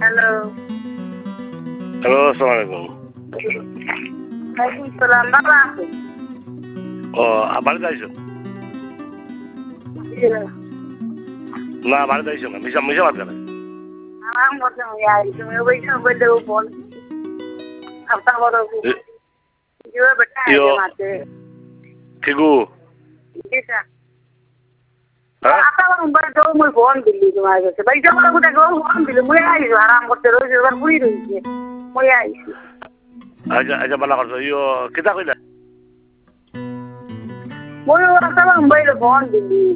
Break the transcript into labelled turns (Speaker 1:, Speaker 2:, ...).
Speaker 1: hello
Speaker 2: hello আসসালামু আলাইকুম
Speaker 1: ওয়ালাইকুম সালাম বাবা আছে
Speaker 2: ও বাড়িতে আইসো না বাড়িতে আইসো না মিশা মিশা বাদ করে
Speaker 1: আরাম করতে হবে আর তুমি ওই সব বললে ও বল আপনা বড় जो बेटा है माते
Speaker 2: ঠিকু
Speaker 1: ऐसा आता बार उम्र तो मैं फोन दिल्ली तुम्हारे से भाई जब मैं कुछ फोन दिल्ली मैं आई आराम करते रोज बार पूरी रही है मैं आई
Speaker 2: আচ্ছা বালা করছো কিতা কইলা
Speaker 1: मैं आता बार मुंबई फोन दिल्ली